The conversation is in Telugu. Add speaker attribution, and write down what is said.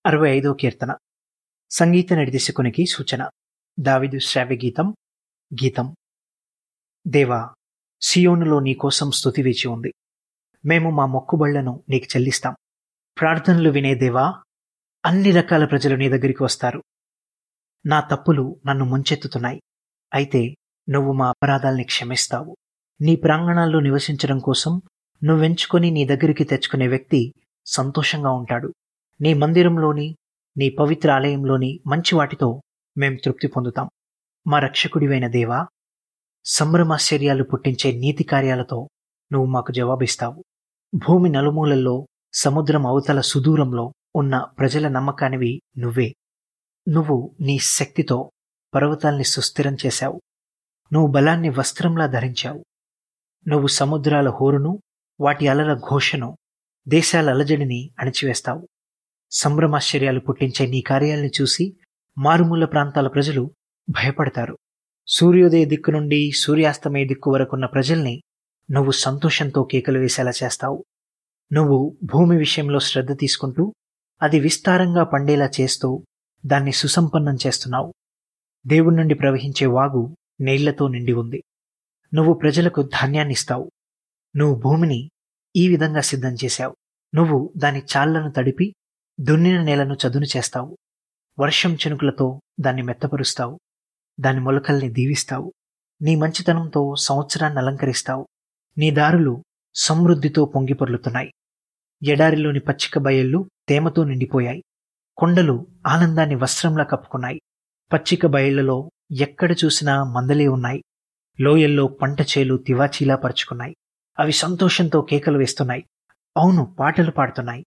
Speaker 1: 65 కీర్తన. సంగీత నిర్దేశకునికి సూచన. దావీదు శ్రావ్య గీతం. గీతం. దేవా, సియోనులో నీకోసం స్తుతి వేచి ఉంది. మేము మా మొక్కుబళ్లను నీకు చెల్లిస్తాం. ప్రార్థనలు వినే దేవా, అన్ని రకాల ప్రజలు నీ దగ్గరికి వస్తారు. నా తప్పులు నన్ను ముంచెత్తుతున్నాయి, అయితే నువ్వు మా అపరాధాల్ని క్షమిస్తావు. నీ ప్రాంగణాల్లో నివసించడం కోసం నువ్వెంచుకొని నీ దగ్గరికి తెచ్చుకునే వ్యక్తి సంతోషంగా ఉంటాడు. నీ మందిరంలోని, నీ పవిత్ర ఆలయంలోని మంచి వాటితో మేం తృప్తి పొందుతాం. మా రక్షకుడివైన దేవా, సంభ్రమాశ్చర్యాలు పుట్టించే నీతి కార్యాలతో నువ్వు మాకు జవాబిస్తావు. భూమి నలుమూలల్లో, సముద్రం అవతల సుదూరంలో ఉన్న ప్రజల నమ్మకానివి నువ్వే. నువ్వు నీ శక్తితో పర్వతాల్ని సుస్థిరం చేశావు. నువ్వు బలాన్ని వస్త్రంలా ధరించావు. నువ్వు సముద్రాల హోరును, వాటి అలల ఘోషను, దేశాల అలజడిని అణిచివేస్తావు. సంభ్రమాశ్చర్యాలు పుట్టించే నీ కార్యాల్ని చూసి మారుమూల ప్రాంతాల ప్రజలు భయపడతారు. సూర్యోదయ దిక్కు నుండి సూర్యాస్తమయ దిక్కు వరకున్న ప్రజల్ని నువ్వు సంతోషంతో కేకలు వేసేలా చేస్తావు. నువ్వు భూమి విషయంలో శ్రద్ధ తీసుకుంటూ అది విస్తారంగా పండేలా చేస్తూ దాన్ని సుసంపన్నం చేస్తున్నావు. దేవుడి నుండి ప్రవహించే వాగు నీళ్లతో నిండి ఉంది. నువ్వు ప్రజలకు ధాన్యాన్నిస్తావు. నువ్వు భూమిని ఈ విధంగా సిద్ధం చేశావు. నువ్వు దాని చాళ్లను తడిపి దున్నిన నేలను చదును చేస్తావు. వర్షం చినుకులతో దాన్ని మెత్తపరుస్తావు. దాని మొలకల్ని దీవిస్తావు. నీ మంచితనంతో సంవత్సరాన్ని అలంకరిస్తావు. నీ దారులు సమృద్ధితో పొంగిపొర్లుతున్నాయి. ఎడారిలోని పచ్చిక బయళ్ళు తేమతో నిండిపోయాయి. కొండలు ఆనందాన్ని వస్త్రంలా కప్పుకున్నాయి. పచ్చిక బయళ్లలో ఎక్కడ చూసినా మందలే ఉన్నాయి. లోయల్లో పంట చేలు తివాచీలా పరుచుకున్నాయి. అవి సంతోషంతో కేకలు వేస్తున్నాయి. అవును, పాటలు పాడుతున్నాయి.